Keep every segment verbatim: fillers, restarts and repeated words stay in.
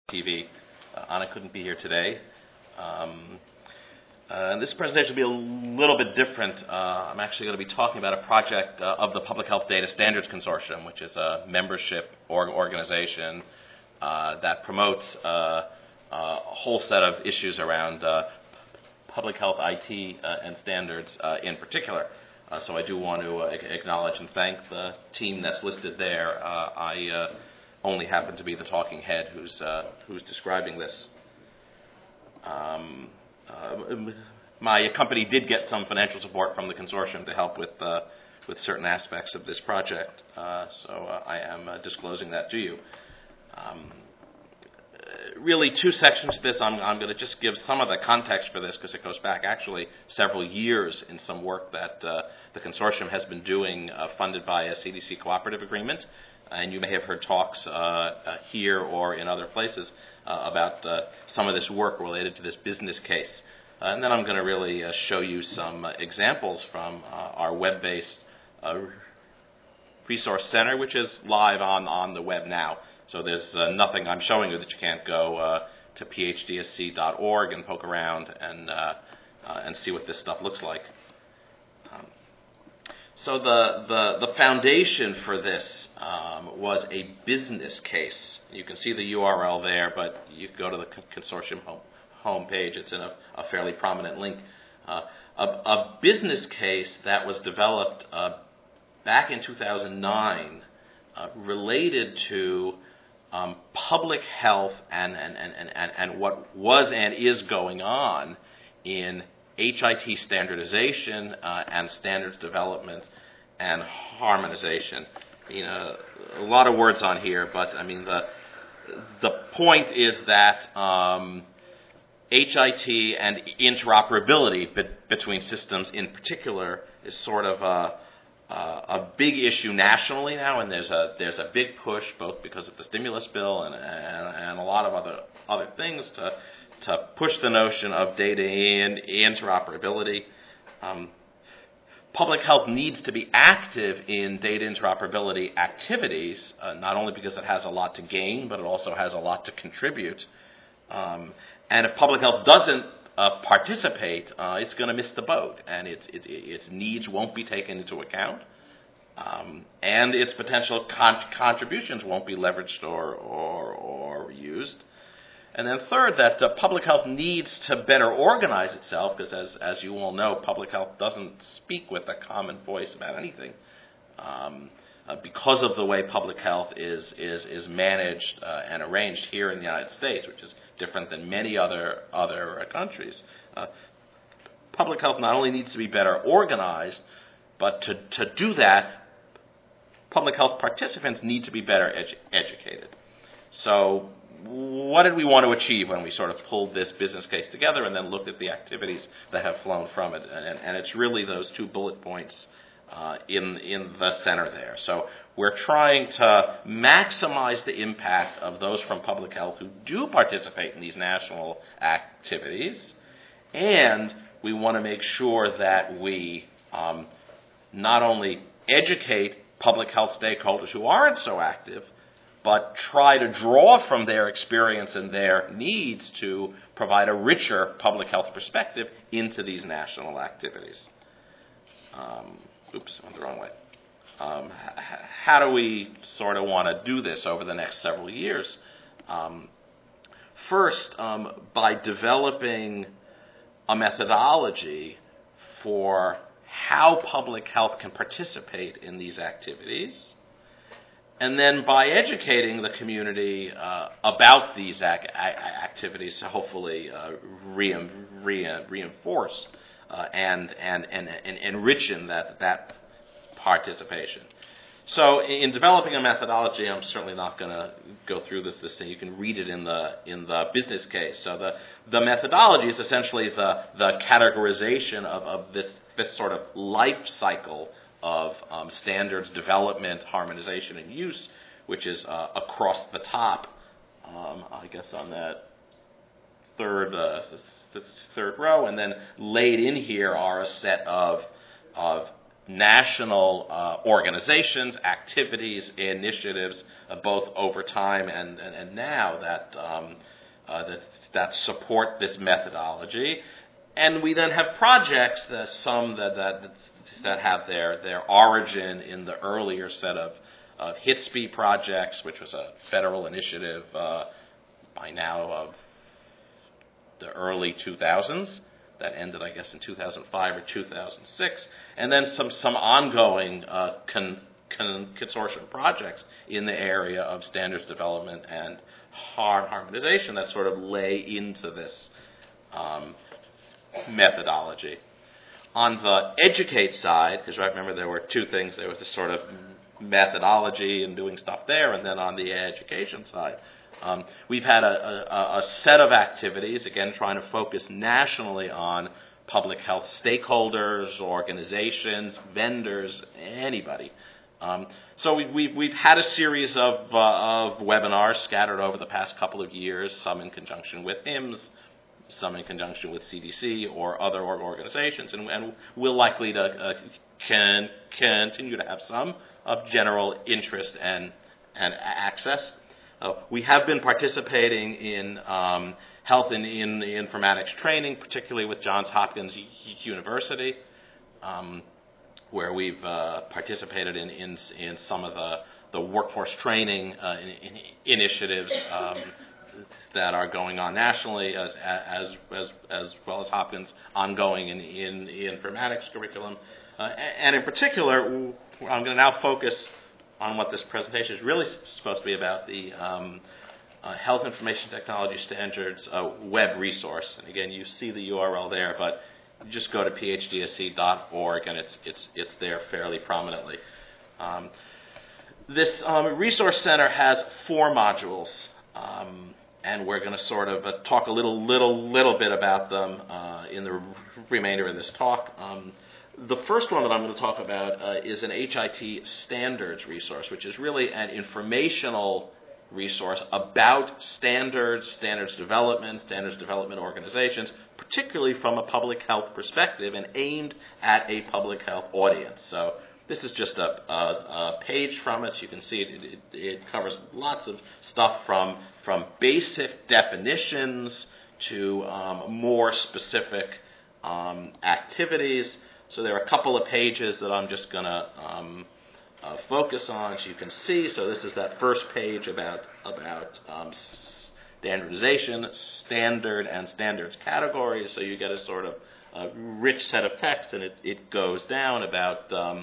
T V. Uh, Anna couldn't be here today. Um, uh, this presentation will be a little bit different. Uh, I'm actually going to be talking about a project uh, of the Public Health Data Standards Consortium, which is a membership org- organization uh, that promotes uh, uh, a whole set of issues around uh, public health I T uh, and standards uh, in particular. Uh, so I do want to uh, acknowledge and thank the team that's listed there. Uh, I uh, only happen to be the talking head who's uh, who's describing this. Um, uh, my company did get some financial support from the consortium to help with uh, with certain aspects of this project, uh, so uh, I am uh, disclosing that to you. Um, really, two sections to this. I'm, I'm going to just give some of the context for this because it goes back actually several years in some work that uh, the consortium has been doing, uh, funded by a C D C cooperative agreement. And you may have heard talks uh, uh, here or in other places uh, about uh, some of this work related to this business case. Uh, and then I'm going to really uh, show you some uh, examples from uh, our web-based uh, resource center, which is live on, on the web now. So there's uh, nothing I'm showing you that you can't go uh, to p h d s c dot org and poke around and, uh, uh, and see what this stuff looks like. Um, So the, the, the foundation for this um, was a business case. You can see the U R L there, but you can go to the consortium home, home page. It's in a, a fairly prominent link. Uh, a, a business case that was developed uh, back in two thousand nine uh, related to um, public health and, and, and, and, and what was and is going on in H I T standardization uh, and standards development and harmonization. You know, a lot of words on here, but I mean the the point is that um, H I T and interoperability be- between systems in particular is sort of a, a a big issue nationally now, and there's a there's a big push both because of the stimulus bill and and, and a lot of other other things to. to push the notion of data in interoperability. Um, public health needs to be active in data interoperability activities, uh, not only because it has a lot to gain, but it also has a lot to contribute. Um, and if public health doesn't uh, participate, uh, it's going to miss the boat, and its, it, its needs won't be taken into account, um, and its potential con- contributions won't be leveraged or, or, or used. And then third, that uh, public health needs to better organize itself, because as, as you all know, public health doesn't speak with a common voice about anything. Um, uh, because of the way public health is is, is managed uh, and arranged here in the United States, which is different than many other, other uh, countries, uh, public health not only needs to be better organized, but to, to do that, public health participants need to be better edu- educated. So what did we want to achieve when we sort of pulled this business case together and then looked at the activities that have flown from it? And, and it's really those two bullet points uh, in, in the center there. So we're trying to maximize the impact of those from public health who do participate in these national activities, and we want to make sure that we um, not only educate public health stakeholders who aren't so active, but try to draw from their experience and their needs to provide a richer public health perspective into these national activities. Um, oops, went the wrong way. Um, h- how do we sort of want to do this over the next several years? Um, first, um, by developing a methodology for how public health can participate in these activities, and then by educating the community uh, about these ac- a- activities to hopefully uh, re- re- reinforce uh, and, and, and, and enrichen that, that participation. So in developing a methodology, I'm certainly not going to go through this, this thing. You can read it in the in the business case. So the, the methodology is essentially the, the categorization of, of this, this sort of life cycle of um, standards development, harmonization, and use, which is uh, across the top, um, I guess on that third uh, th- third row, and then laid in here are a set of of national uh, organizations, activities, initiatives, uh, both over time and, and, and now that, um, uh, that that support this methodology. And we then have projects, that some that, that, that have their, their origin in the earlier set of, of H I T S P projects, which was a federal initiative uh, by now of the early two thousands. That ended, I guess, in two thousand five or two thousand six. And then some, some ongoing uh, con, con, consortium projects in the area of standards development and hard harmonization that sort of lay into this um, methodology. On the educate side, because I remember there were two things, there was this sort of methodology and doing stuff there, and then on the education side, um, we've had a, a, a set of activities, again, trying to focus nationally on public health stakeholders, organizations, vendors, anybody. Um, so we, we've, we've had a series of, uh, of webinars scattered over the past couple of years, some in conjunction with H I M S, some in conjunction with C D C or other organizations, and, and we're likely to uh, can continue to have some of general interest and, and access. Uh, we have been participating in um, health and in the informatics training, particularly with Johns Hopkins University, um, where we've uh, participated in, in in some of the, the workforce training uh, in, in initiatives um, that are going on nationally, as as as as well as Hopkins ongoing in in the informatics curriculum, uh, and in particular, I'm going to now focus on what this presentation is really supposed to be about, the um, uh, Health Information Technology Standards uh, web resource. And again, you see the U R L there, but you just go to p h d s c dot org and it's it's it's there fairly prominently. Um, this um, resource center has four modules, um, and we're going to sort of uh, talk a little little little bit about them uh, in the remainder of this talk. Um, The first one that I'm going to talk about uh, is an H I T standards resource, which is really an informational resource about standards, standards development, standards development organizations, particularly from a public health perspective and aimed at a public health audience. So this is just a, a, a page from it. You can see it, it, it covers lots of stuff from, from basic definitions to um, more specific um, activities. So there are a couple of pages that I'm just going to um, uh, focus on, so you can see. So this is that first page about about um, standardization, standard, and standards categories. So you get a sort of uh, rich set of text, and it, it goes down about um,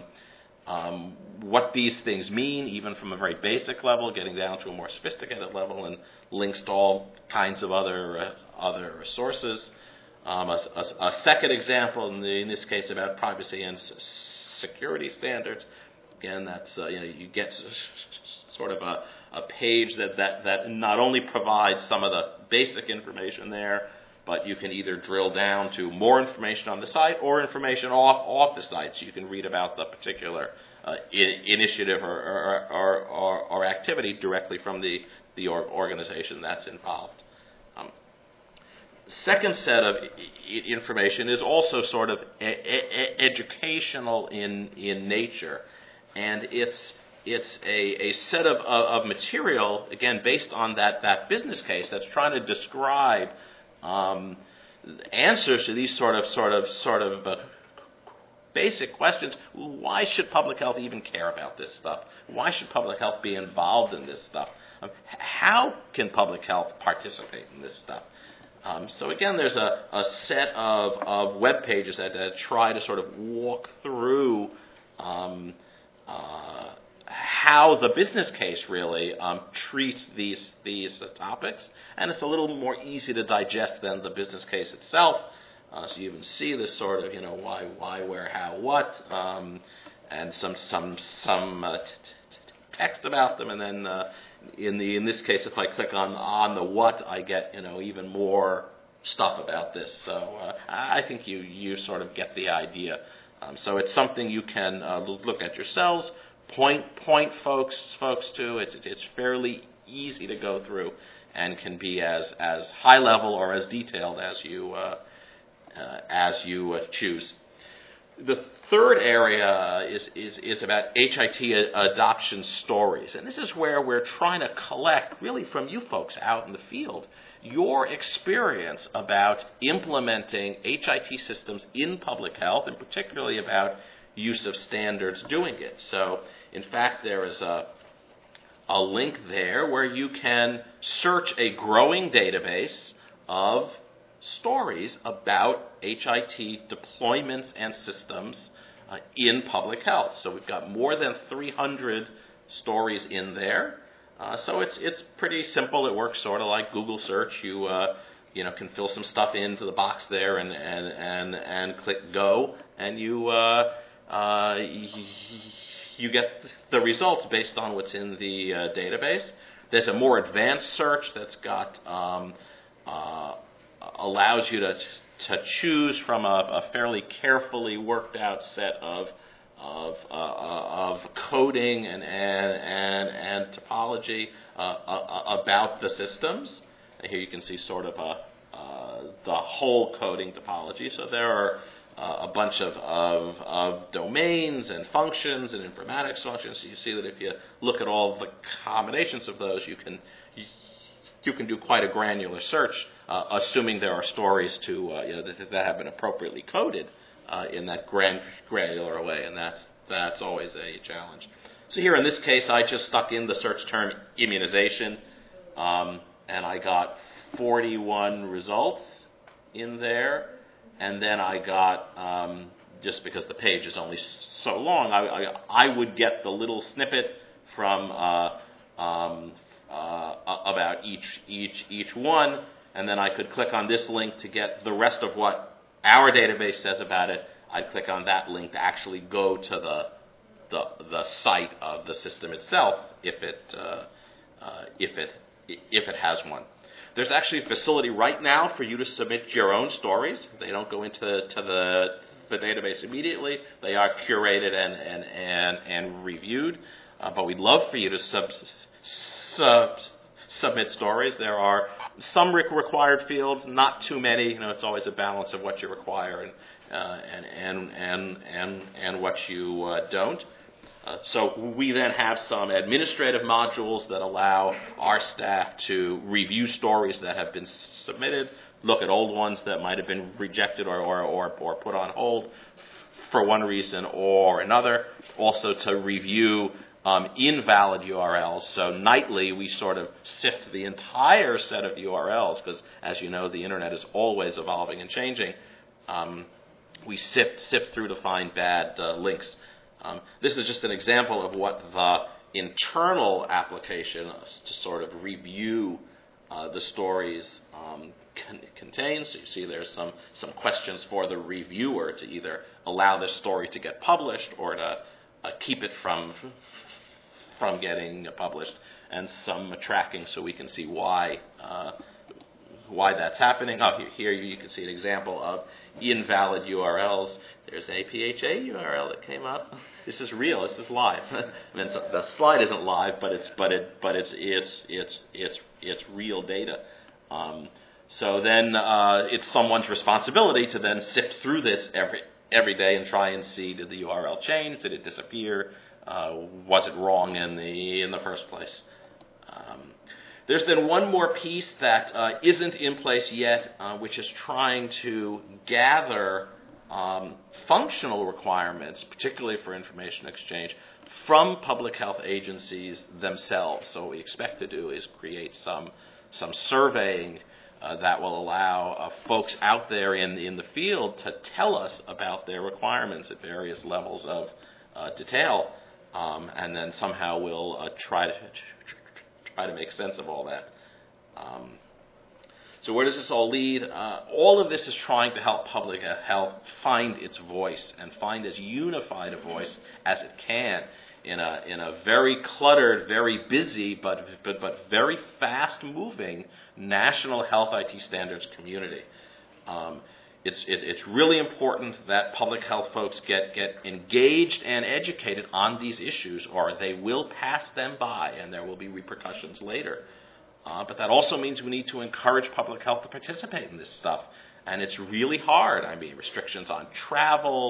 um, what these things mean, even from a very basic level, getting down to a more sophisticated level, and links to all kinds of other uh, other sources. Um, a, a, a second example, in, the, in this case, about privacy and s- security standards. Again, that's uh, you know you get s- sort of a, a page that, that, that not only provides some of the basic information there, but you can either drill down to more information on the site or information off off the site, so you can read about the particular uh, I- initiative or or, or, or or activity directly from the the organization that's involved. Um, Second set of information is also sort of e- e- educational in in nature, and it's it's a, a set of, of material, again, based on that, that business case that's trying to describe um, answers to these sort of sort of sort of uh, basic questions. Why should public health even care about this stuff? Why should public health be involved in this stuff? Um, how can public health participate in this stuff? Um, so again, there's a, a set of, of web pages that, that try to sort of walk through um, uh, how the business case really um, treats these these uh, topics, and it's a little more easy to digest than the business case itself. Uh, so you even see this sort of, you know, why, why, where, how, what, um, and some some some uh, t- t- text about them, and then. Uh, In the in this case, if I click on on the what, I get you know even more stuff about this. So uh, I think you you sort of get the idea. Um, so it's something you can uh, look at yourselves, point point folks folks to. It's it's fairly easy to go through, and can be as as high level or as detailed as you uh, uh, as you uh, choose. The third area is, is, is about H I T adoption stories. And this is where we're trying to collect, really from you folks out in the field, your experience about implementing H I T systems in public health, and particularly about use of standards doing it. So, in fact, there is a, a link there where you can search a growing database of stories about H I T deployments and systems uh, in public health. So we've got more than three hundred stories in there. Uh, so it's it's pretty simple. It works sort of like Google search. You uh, you know can fill some stuff into the box there and and and, and click go, and you uh, uh, you get the results based on what's in the uh, database. There's a more advanced search that's got um, uh, allows you to to choose from a, a fairly carefully worked out set of of uh, of coding and and and, and topology uh, uh, about the systems. And here you can see sort of a, uh, the whole coding topology. So there are uh, a bunch of, of of domains and functions and informatics functions. So you see that if you look at all the combinations of those, you can you can do quite a granular search, uh, assuming there are stories to uh, you know that, that have been appropriately coded uh, in that gran- granular way, and that's that's always a challenge. So here in this case, I just stuck in the search term immunization, um, and I got forty-one results in there, and then I got um, just because the page is only so long, I, I, I would get the little snippet from. Uh, um, Uh, about each each each one, and then I could click on this link to get the rest of what our database says about it. I'd click on that link to actually go to the the, the site of the system itself, if it uh, uh, if it if it has one. There's actually a facility right now for you to submit your own stories. They don't go into to the the database immediately. They are curated and and and, and reviewed, uh, but we'd love for you to sub. Uh, submit stories. There are some required fields, not too many. You know, it's always a balance of what you require and uh, and and and and and what you uh, don't. Uh, so we then have some administrative modules that allow our staff to review stories that have been submitted, look at old ones that might have been rejected or or or, or put on hold for one reason or another. Also to review Um, invalid U R Ls. So nightly we sort of sift the entire set of U R Ls because, as you know, the internet is always evolving and changing. Um, we sift sift through to find bad uh, links. Um, this is just an example of what the internal application to sort of review uh, the stories um, con- contains. So you see there's some some questions for the reviewer to either allow this story to get published or to uh, keep it from from getting published, and some tracking so we can see why uh, why that's happening. Oh, here you can see an example of invalid U R Ls. There's a P H A U R L that came up. This is real. This is live. I mean, the slide isn't live, but it's but it but it's it's it's it's it's real data. Um, so then uh, it's someone's responsibility to then sift through this every every day and try and see, did the U R L change? Did it disappear? Uh, was it wrong in the in the first place? Um, there's then one more piece that uh, isn't in place yet, uh, which is trying to gather um, functional requirements, particularly for information exchange, from public health agencies themselves. So what we expect to do is create some some surveying uh, that will allow uh, folks out there in in the field to tell us about their requirements at various levels of uh, detail. Um, and then somehow we'll uh, try to try to make sense of all that. Um, so where does this all lead? Uh, all of this is trying to help public health find its voice and find as unified a voice as it can in a in a very cluttered, very busy, but but but very fast-moving national health I T standards community. Um, It's, it, it's really important that public health folks get, get engaged and educated on these issues, or they will pass them by and there will be repercussions later. Uh, but that also means we need to encourage public health to participate in this stuff. And it's really hard. I mean, restrictions on travel,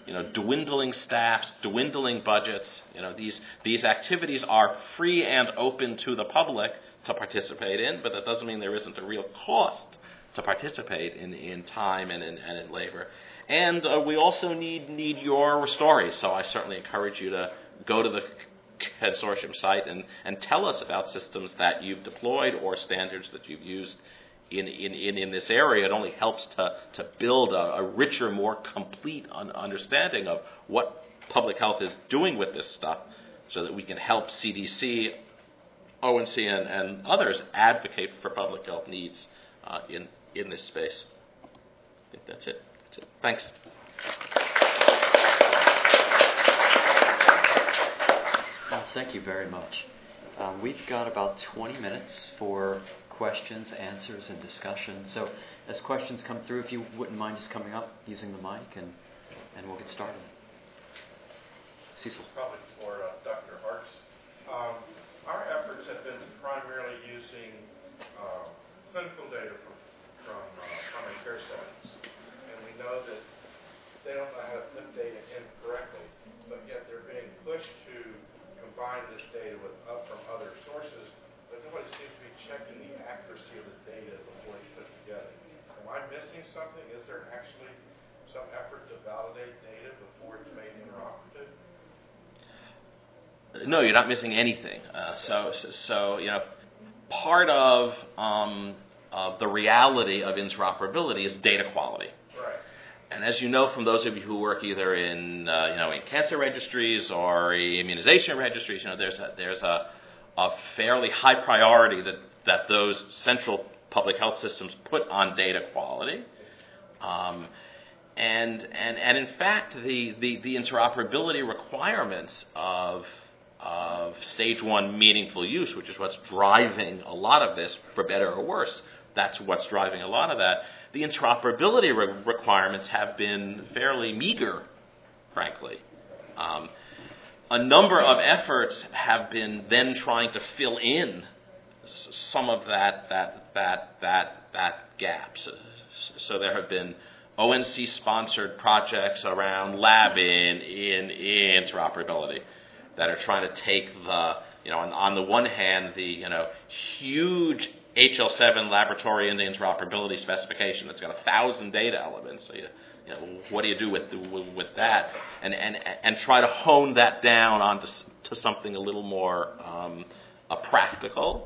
you know, dwindling staffs, dwindling budgets. You know, these these activities are free and open to the public to participate in, but that doesn't mean there isn't a real cost to participate in, in time and in, and in labor. And uh, we also need need your stories. So I certainly encourage you to go to the consortium site and, and tell us about systems that you've deployed or standards that you've used in in, in, in this area. It only helps to, to build a, a richer, more complete un- understanding of what public health is doing with this stuff so that we can help C D C, O N C, and, and others advocate for public health needs uh, in, in this space. I think that's it. That's it. Thanks. Well, thank you very much. Um, we've got about twenty minutes for questions, answers, and discussion. So as questions come through, if you wouldn't mind just coming up using the mic, and, and we'll get started. Cecil. Probably for uh, Doctor Hartz. Um, our efforts have been primarily using uh, clinical data from, from uh, primary care settings. And we know that they don't know how to put data in correctly, but yet they're being pushed to combine this data with up from other sources, but nobody seems to be checking the accuracy of the data before it's put together. Am I missing something? Is there actually some effort to validate data before it's made interoperative? No, you're not missing anything. Uh, so, so, so, you know, part of um, uh, the reality of interoperability is data quality. Right. And as you know from those of you who work either in, uh, you know, in cancer registries or immunization registries, you know, there's a, there's a, a fairly high priority that, that those central public health systems put on data quality. Um, and, and, and in fact, the, the, the interoperability requirements of of stage one meaningful use, which is what's driving a lot of this, for better or worse, that's what's driving a lot of that. The interoperability re- requirements have been fairly meager, frankly. Um, a number of efforts have been then trying to fill in s- some of that that that that that gap. So, so there have been O N C-sponsored projects around lab in in, in interoperability that are trying to take the, you know, on, on the one hand, the, you know, huge H L seven laboratory and interoperability specification that's got a thousand data elements. So, you, you know, what do you do with with that? And and and try to hone that down onto to something a little more um, uh, practical.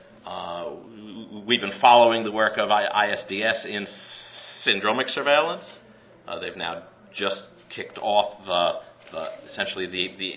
Uh, we've been following the work of I S D S in syndromic surveillance. Uh, they've now just kicked off the, the essentially the the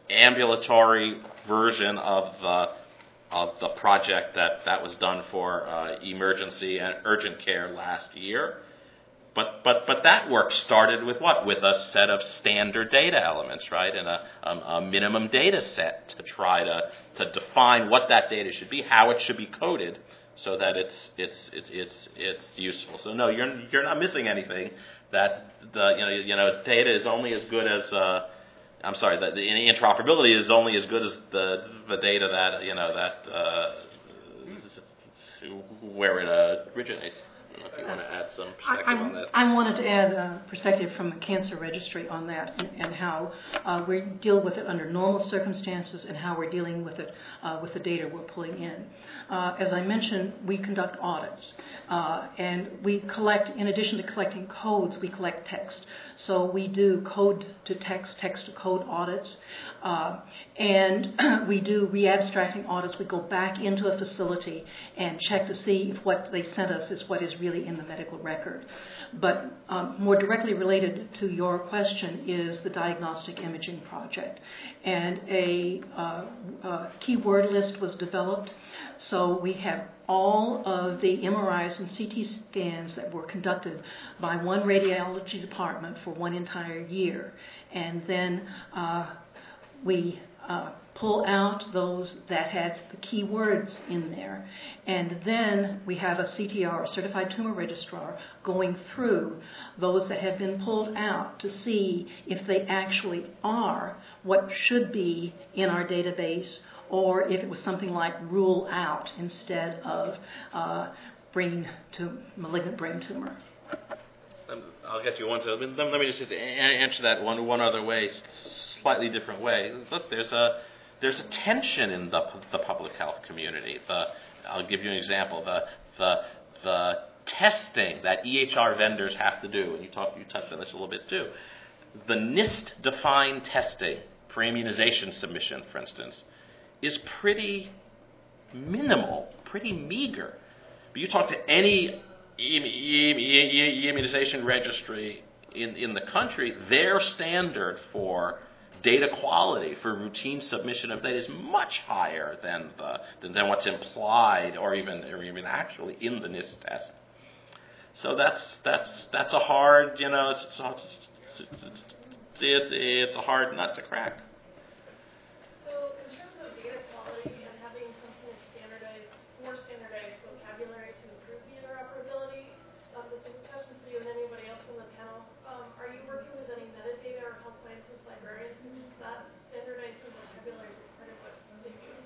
ambulatory version of the of the project that, that was done for uh, emergency and urgent care last year. But but but that work started with what? With a set of standard data elements, right? And a, um, a minimum data set to try to, to define what that data should be, how it should be coded, so that it's it's it's it's it's useful. So no, you're you're not missing anything. That the you know you know data is only as good as uh, I'm sorry, the, the interoperability is only as good as the the data that you know that uh, where it uh, originates. I don't know if you want to add some perspective I, on that. I wanted to add a perspective from the cancer registry on that, and, and how uh, we deal with it under normal circumstances, and how we're dealing with it uh, with the data we're pulling in. Uh, as I mentioned, we conduct audits, uh, and we collect, in addition to collecting codes, we collect text. So we do code to text, text to code audits, uh, and we do re-abstracting audits. We go back into a facility and check to see if what they sent us is what is really in the medical record. But um, more directly related to your question is the diagnostic imaging project. And a, uh, a keyword list was developed. So we have all of the M R Is and C T scans that were conducted by one radiology department for one entire year. And then uh, we uh, pull out those that had the keywords in there. And then we have a C T R, a certified tumor registrar, going through those that have been pulled out to see if they actually are what should be in our database, or if it was something like rule out instead of uh, brain to malignant brain tumor. um, I'll get you one. So let, let me just answer that one one other way, slightly different way. Look, there's a there's a tension in the the public health community. The I'll give you an example. The the the testing that E H R vendors have to do, and you talked you touched on this a little bit too. The NIST-defined testing for immunization submission, for instance, is pretty minimal, pretty meager. But you talk to any immunization registry in, in the country, their standard for data quality, for routine submission of data, is much higher than the than, than what's implied or even or even actually in the NIST test. So that's that's that's a hard, you know, it's it's, it's, it's, it's a hard nut to crack. So in terms of data quality and having something that's standardized, more standardized vocabulary to improve the interoperability, um, this is a question for you and anybody else on the panel. Um, are you working with any metadata or health sciences librarians? That standardized vocabulary is part of what they do.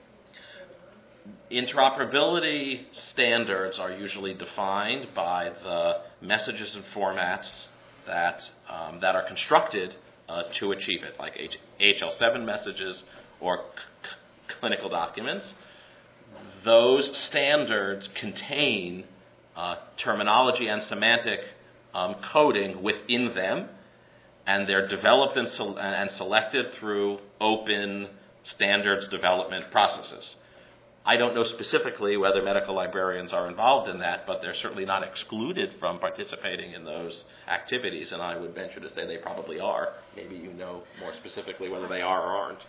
Interoperability standards are usually defined by the messages and formats that um, that are constructed uh, to achieve it, like H- H L seven messages or c- c- clinical documents. Those standards contain uh, terminology and semantic um, coding within them, and they're developed and, se- and selected through open standards development processes. I don't know specifically whether medical librarians are involved in that, but they're certainly not excluded from participating in those activities, and I would venture to say they probably are. Maybe you know more specifically whether they are or aren't.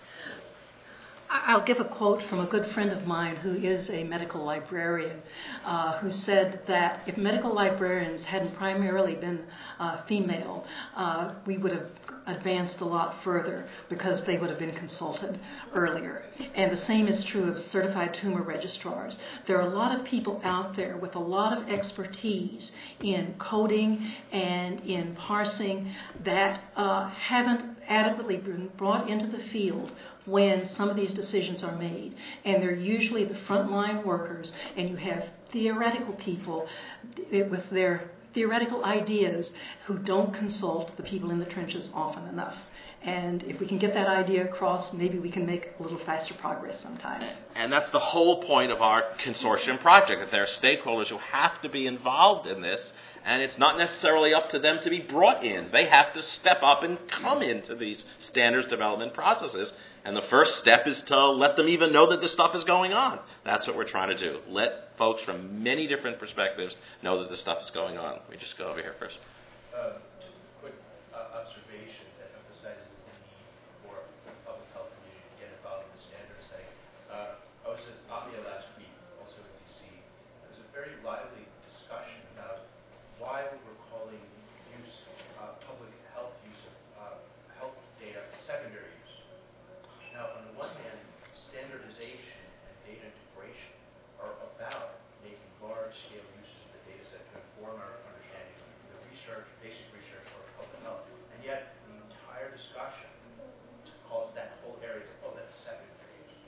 I'll give a quote from a good friend of mine who is a medical librarian, uh, who said that if medical librarians hadn't primarily been uh, female, uh, we would have advanced a lot further because they would have been consulted earlier. And the same is true of certified tumor registrars. There are a lot of people out there with a lot of expertise in coding and in parsing that uh, haven't adequately been brought into the field when some of these decisions are made. And they're usually the frontline workers, and you have theoretical people with their theoretical ideas who don't consult the people in the trenches often enough. And if we can get that idea across, maybe we can make a little faster progress sometimes. And that's the whole point of our consortium project, that there are stakeholders who have to be involved in this, and it's not necessarily up to them to be brought in. They have to step up and come into these standards development processes. And the first step is to let them even know that this stuff is going on. That's what we're trying to do. Let folks from many different perspectives know that this stuff is going on. Let me just go over here first. Uh, just a quick uh, observation that emphasizes the need for the public health community to get involved in the standard setting. Uh, I was at AMIA last week, also in D C. There was a very lively discussion about why we're calling use, uh, public health use of uh, health data secondary use. Now, on the one hand, standardization and data integration are about making large-scale uses of the data set to inform our understanding of the research, basic research for public health. And yet, the entire discussion calls that whole area, oh, that's secondary use.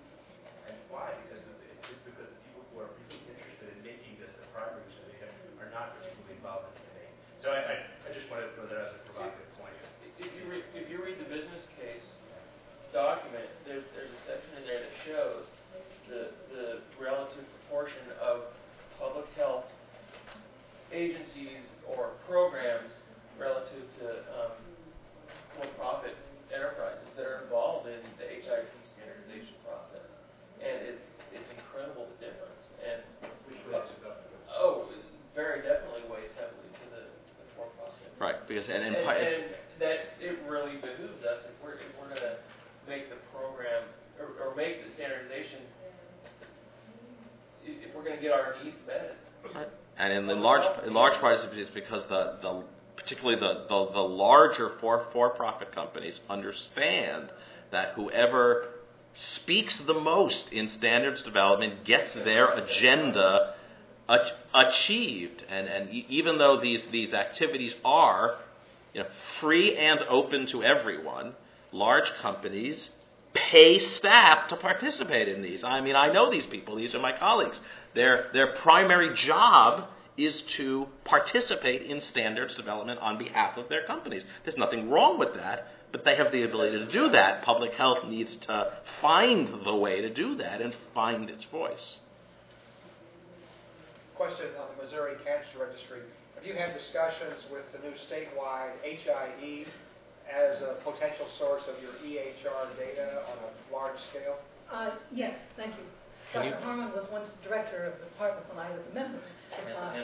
And why? Because the, it's because the people who are really interested in making this the primary use of data are not particularly involved in the debate. So I, I, I just wanted to throw that as a provocative point. If you, re- if you read the business case document, there's, there's a section in there that shows the, the relative proportion of public health agencies or programs relative to um, for-profit enterprises that are involved in the H I V standardization process. And it's it's incredible the difference. And Which relates to government. oh, it very definitely weighs heavily to the, the for-profit. Right, because and, and, And, part- and that it really behooves us if we're if we're going to make the program or, or make the standardization, if we're going to get our needs met. and in, in large in large part it's because the, the particularly the, the, the larger for for-profit companies understand that whoever speaks the most in standards development gets their agenda a- achieved. And and e- even though these these activities are, you know, free and open to everyone, large companies pay staff to participate in these. I mean, I know these people. These are my colleagues. Their their primary job is to participate in standards development on behalf of their companies. There's nothing wrong with that, but they have the ability to do that. Public health needs to find the way to do that and find its voice. Question on the Missouri Cancer Registry. Have you had discussions with the new statewide H I E as a potential source of your E H R data on a large scale? Uh, yes, thank you. Can Doctor you- Harmon was once director of the department when I was a member. Uh,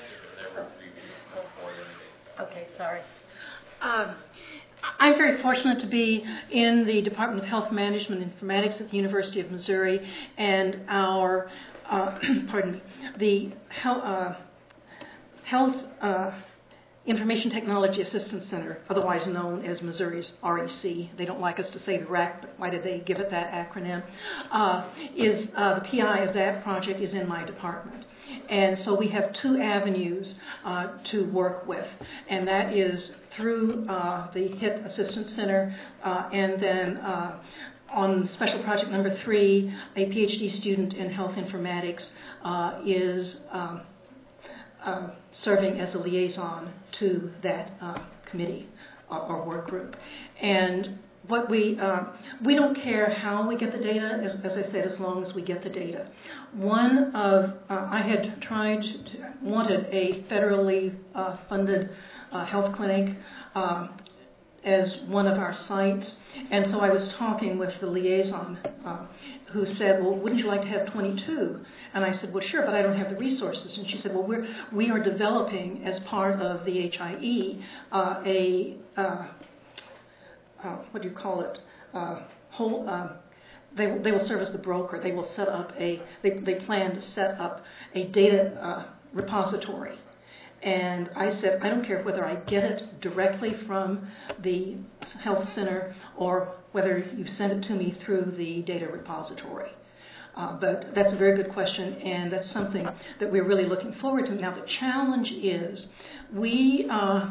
Okay, sorry. Um, I'm very fortunate to be in the Department of Health Management and Informatics at the University of Missouri, and our, uh, pardon me, the health, uh, health uh, Information Technology Assistance Center, otherwise known as Missouri's R E C. They don't like us to say the R A C, but why did they give it that acronym? Uh, is uh, the P I of that project is in my department. And so we have two avenues uh, to work with, and that is through uh, the H I T Assistance Center, uh, and then uh, on special project number three, a PhD student in health informatics uh, is um, uh, serving as a liaison to that uh, committee or, or work group. And what we uh, we don't care how we get the data, as, as I said, as long as we get the data. One of uh, I had tried to, wanted a federally uh, funded uh, health clinic uh, as one of our sites, and so I was talking with the liaison uh, who said, "Well, wouldn't you like to have twenty-two?" And I said, "Well, sure, but I don't have the resources." And she said, "Well, we're we are developing as part of the H I E uh, a uh, Uh, what do you call it? Uh, whole, uh, they they will serve as the broker. They will set up a. They they plan to set up a data uh, repository. And I said, I don't care whether I get it directly from the health center or whether you send it to me through the data repository. Uh, but that's a very good question, and that's something that we're really looking forward to. Now the challenge is, we. Uh,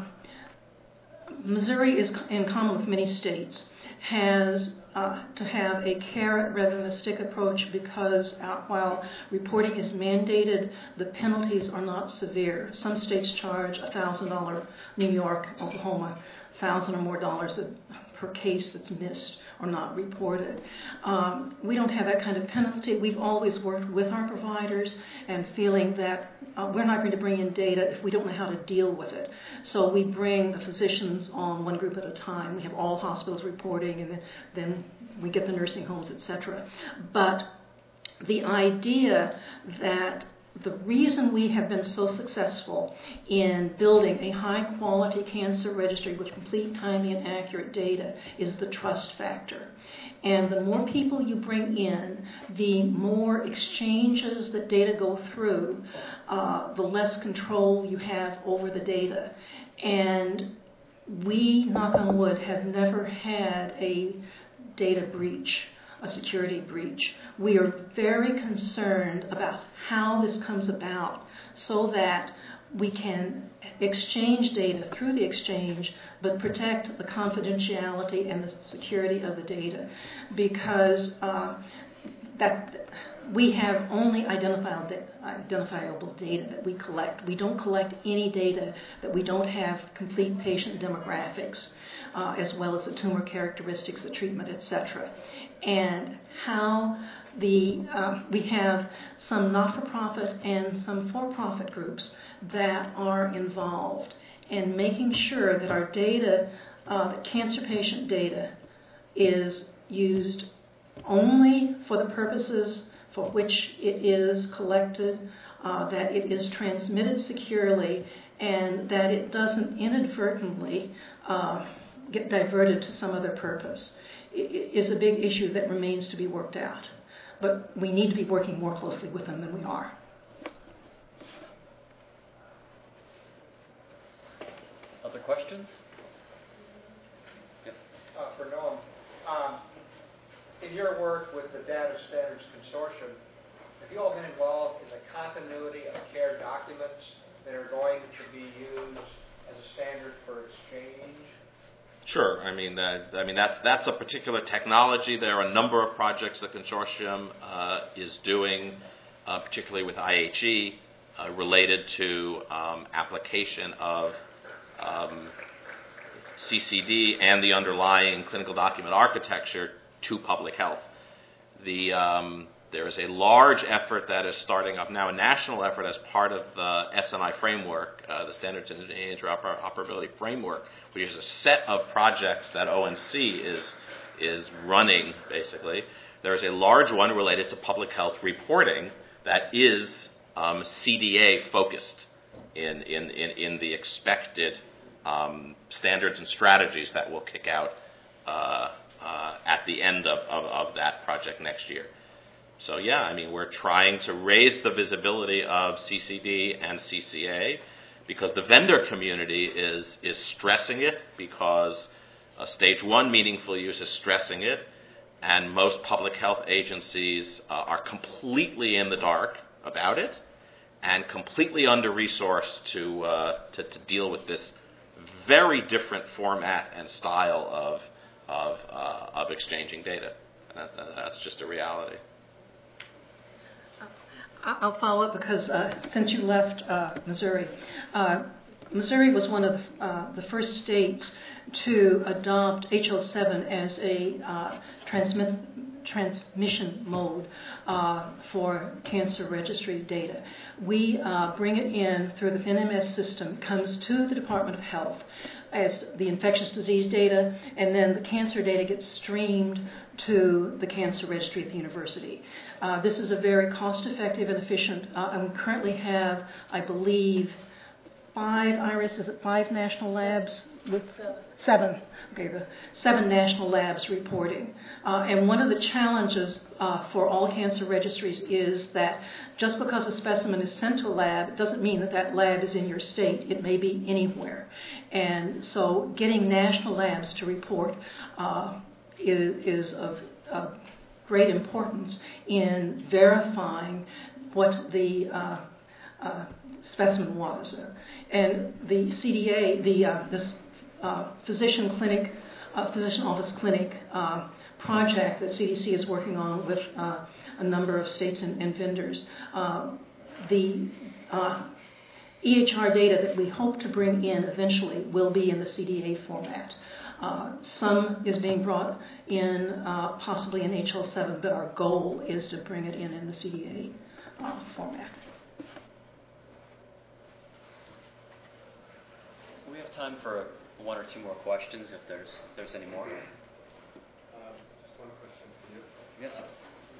Missouri is, in common with many states, has uh, to have a carrot rather than a stick approach because uh, while reporting is mandated, the penalties are not severe. Some states charge one thousand dollars, New York, Oklahoma, one thousand dollars or more dollars per case that's missed or not reported. Um, we don't have that kind of penalty. We've always worked with our providers and feeling that uh, we're not going to bring in data if we don't know how to deal with it. So we bring the physicians on one group at a time. We have all hospitals reporting, and then, then we get the nursing homes, et cetera. But the idea that the reason we have been so successful in building a high-quality cancer registry with complete, timely, and accurate data is the trust factor. And the more people you bring in, the more exchanges that data go through, uh, the less control you have over the data. And we, knock on wood, have never had a data breach, a security breach. We are very concerned about how this comes about so that we can exchange data through the exchange, but protect the confidentiality and the security of the data, because uh, that we have only identifiable, identifiable data that we collect. We don't collect any data that we don't have complete patient demographics, uh, as well as the tumor characteristics, the treatment, et cetera. And how the uh, we have some not-for-profit and some for-profit groups that are involved in making sure that our data, uh, cancer patient data, is used only for the purposes for which it is collected, uh, that it is transmitted securely, and that it doesn't inadvertently uh, get diverted to some other purpose. It is a big issue that remains to be worked out. But we need to be working more closely with them than we are. Other questions? Yes. Uh, for Noam, um, in your work with the Data Standards Consortium, have you all been involved in the continuity of care documents that are going to be used as a standard for exchange? Sure. I mean, uh, I mean that's that's a particular technology. There are a number of projects the consortium uh, is doing, uh, particularly with I H E, uh, related to um, application of um, C C D and the underlying clinical document architecture to public health. The, um, there is a large effort that is starting up now, a national effort as part of the S N I framework, uh, the Standards and Interoperability Framework, which is a set of projects that O N C is, is running, basically. There is a large one related to public health reporting that is um, C D A focused in, in, in, in the expected um, standards and strategies that will kick out uh, uh, at the end of, of, of that project next year. So yeah, I mean, we're trying to raise the visibility of C C D and C C A because the vendor community is, is stressing it, because uh, stage one meaningful use is stressing it, and most public health agencies uh, are completely in the dark about it and completely under-resourced to, uh, to, to deal with this very different format and style of, of, uh, of exchanging data. And that, that's just a reality. I'll follow up because uh, since you left uh, Missouri, uh, Missouri was one of the, uh, the first states to adopt H L seven as a uh, transmit, transmission mode uh, for cancer registry data. We uh, bring it in through the N M S system, comes to the Department of Health as the infectious disease data, and then the cancer data gets streamed to the cancer registry at the university. Uh, this is a very cost-effective and efficient, uh, and we currently have, I believe, five, Iris, is it five national labs? With seven. Okay, the seven national labs reporting. Uh, and one of the challenges uh, for all cancer registries is that just because a specimen is sent to a lab, it doesn't mean that that lab is in your state. It may be anywhere. And so getting national labs to report uh, is, is of, of great importance in verifying what the uh, uh, specimen was. And the C D A, the uh, this uh, physician clinic, uh, physician office clinic uh, project that C D C is working on with uh, a number of states and, and vendors, uh, the uh, E H R data that we hope to bring in eventually will be in the C D A format. Uh, some is being brought in uh, possibly in H L seven, but our goal is to bring it in in the C D A uh, format. We have time for one or two more questions if there's there's any more. Um, just one question for you. Yes, sir.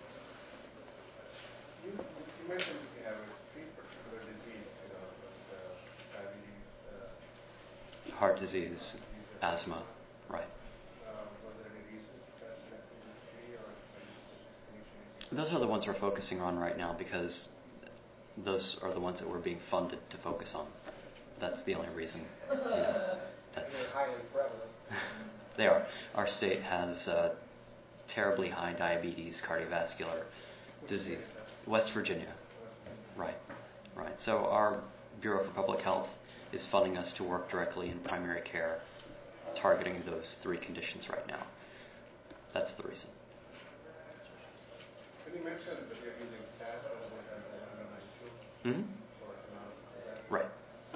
You, you mentioned that you have three particular diseases, you know, those, uh, diabetes, uh, Heart disease, asthma, right. uh, was there any reason for that selecting these three, or are you just finishing? Those are the ones we're focusing on right now because those are the ones that we're being funded to focus on. That's the only reason. You know, that They're highly prevalent. they are. Our state has uh, terribly high diabetes, cardiovascular disease. West Virginia. Right, right. So our Bureau for Public Health is funding us to work directly in primary care, targeting those three conditions right now. That's the reason. Can you mention that you're using S A S as an analysis tool Mm-hmm. for analysis of that? Right.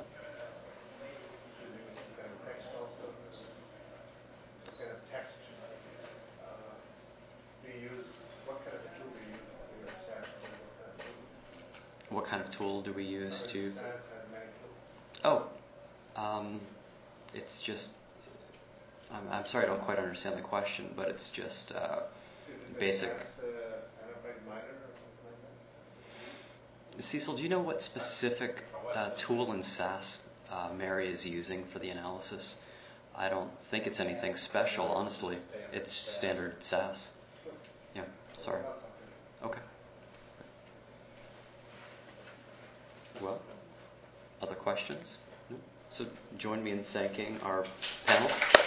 Using some kind of text also, some kind of text. Uh, do you use, what kind of a tool do you use for your S A S? What kind of tool? What kind of tool do we use Or to? S A S has many tools. Oh, um, it's just. I'm, I'm sorry, I don't quite understand the question, but it's just uh, Is it basic. S A S, uh, Enterprise Miner or something like that? Cecil, do you know what specific uh, tool in S A S uh, Mary is using for the analysis? I don't think it's anything special, honestly. It's standard S A S. Yeah, sorry. Okay. Well, other questions? No? So join me in thanking our panel.